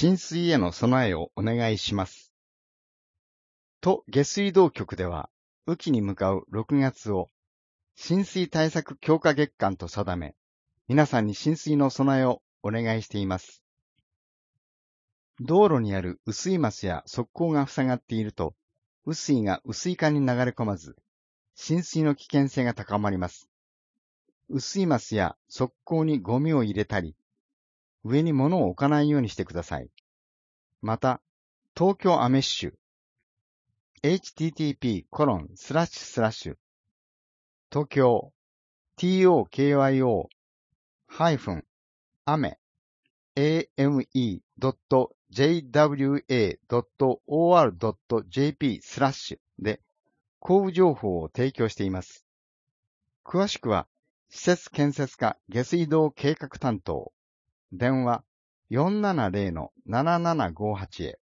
浸水への備えをお願いします。都下水道局では、雨季に向かう6月を浸水対策強化月間と定め、皆さんに浸水の備えをお願いしています。道路にある雨水ますや側溝が塞がっていると、雨水が雨水管に流れ込まず、浸水の危険性が高まります。雨水ますや側溝にゴミを入れたり、上に物を置かないようにしてください。また、東京アメッシュ http:// 東京 tokyo-ame.jwa.or.jp/ で降雨情報を提供しています。詳しくは、施設建設課下水道計画担当、電話 470-7758 へ。